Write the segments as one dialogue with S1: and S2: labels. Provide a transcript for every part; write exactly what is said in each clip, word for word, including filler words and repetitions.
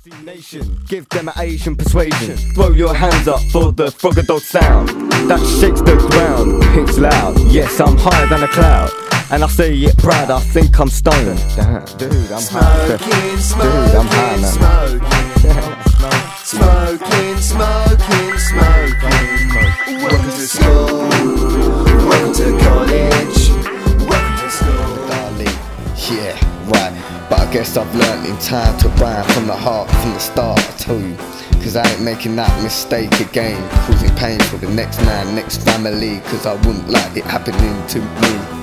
S1: Nation, give them an Asian persuasion. Throw your hands up for the Frogger sound that shakes the ground. It's loud, yes, I'm higher than a cloud, and I say it proud, I think I'm stoned. Damn, dude, I'm high.
S2: Smoking, smoking,
S1: dude, I'm high, man.
S2: Smoking, smoking, smoking. Welcome to school, welcome to college, welcome to school.
S3: Darling, yeah, right. But I guess I've learnt in time to rhyme from the heart, from the start, I tell you. Cause I ain't making that mistake again, causing pain for the next man, next family. Cause I wouldn't like it happening to me.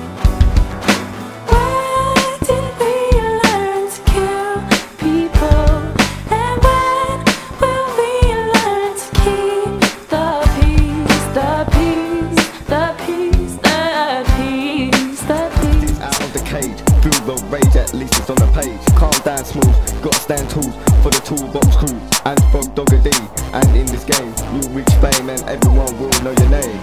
S1: Feel the rage, at least it's on the page. Calm down, smooth, gotta stand tools for the toolbox crew and Frog Dogger D. And in this game, you'll reach fame and everyone will know your name.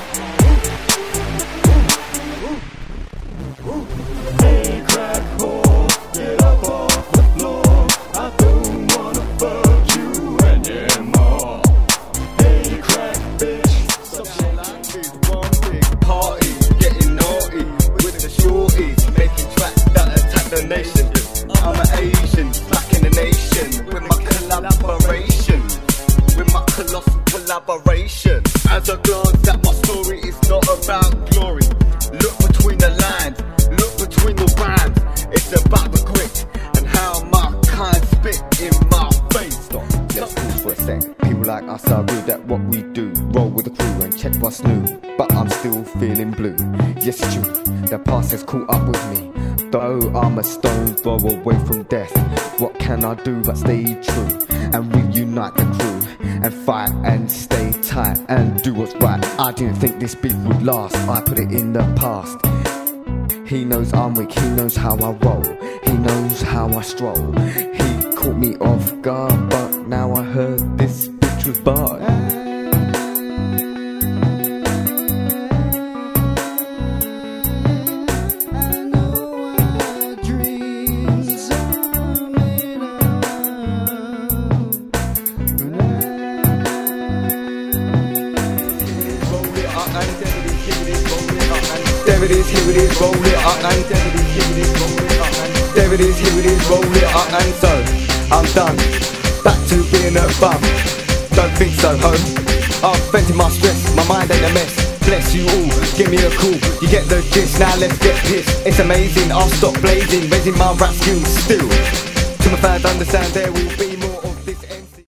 S2: Hey, crack whore, get up off the floor. I don't wanna fuck you anymore. Hey, crack bitch,
S1: Some shit like this, one big party, getting naughty with the shorties, making tracks that attack the nation. I'm an Asian, back in the nation with my collaboration, with my colossal collaboration. As I glance at my story, it's not about glory. Look between the lines, look between the rhymes. It's about the grit and how my kind spit in my face.
S3: Stop, let's pause for a sec. People like us are good at what we do. Roll with the crew and check what's new. But I'm still feeling blue. Yes, it's true, the past has caught up with me. Though I'm a stone's throw away from death, what can I do but stay true and reunite the crew and fight and stay tight and do what's right. I didn't think this beef would last, I put it in the past. He knows I'm weak, he knows how I roll, he knows how I stroll. He caught me off guard, but now I heard this bitch was barred.
S1: There it is, here it is, roll it up and there it is, here it is, roll it up and there it is, here it is, roll it up and so I'm done, back to being a bum. Don't think so, ho. I've vented my stress, my mind ain't a mess. Bless you all, give me a call, you get the gist, now let's get pissed. It's amazing, I'll stop blazing, raising my rap skills still. To my fans understand there will be